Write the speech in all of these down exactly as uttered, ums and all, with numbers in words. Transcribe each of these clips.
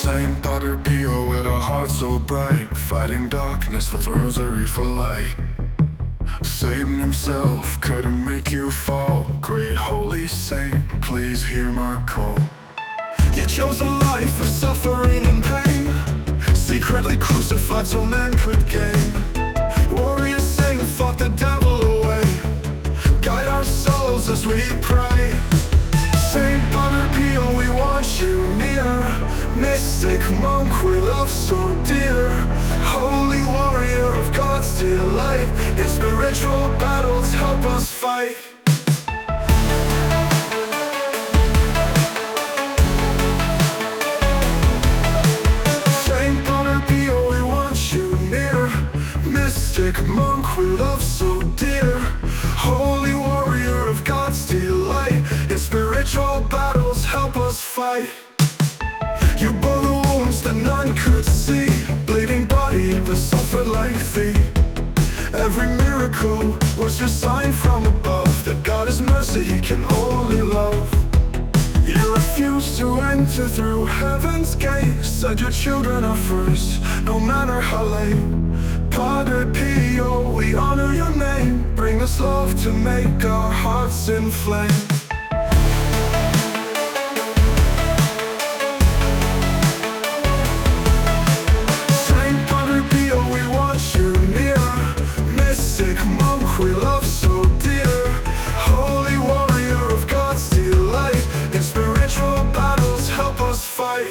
Saint Padre Pio with a heart so bright, fighting darkness with rosary for light. Satan himself couldn't make you fall. Great holy saint, please hear my call. You chose a life of suffering and pain, secretly crucified so men could gain. Warrior saint fought the devil away, guide our souls as we pray. Saint Padre Pio, we want you near, mystic monk we love so dear, holy warrior of God's delight, in spiritual battles help us fight. Saint Padre Pio, we want you near, mystic monk we love so dear, holy warrior of God's delight, in spiritual battles help us fight. You bore the wounds that none could see, bleeding body that suffered like thee. Every miracle was your sign from above, that God is mercy, He can only love. You refuse to enter through heaven's gate, said your children are first, no matter how late. Padre Pio, we honor your name, bring us love to make our hearts inflame. We love so dear, holy warrior of God's delight, in spiritual battles help us fight.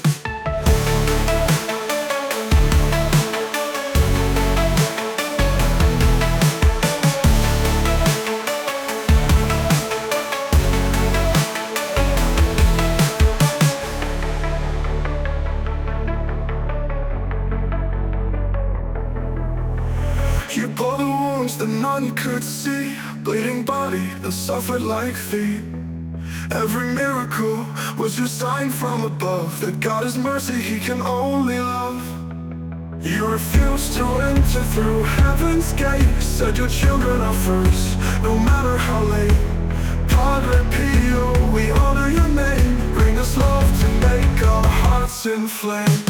You bore the wounds that none could see, bleeding body that suffered like thee. Every miracle was your sign from above, that God is mercy, He can only love. You refused to enter through heaven's gate, said your children are first, no matter how late. Padre Pio, we honor your name, bring us love to make our hearts inflame.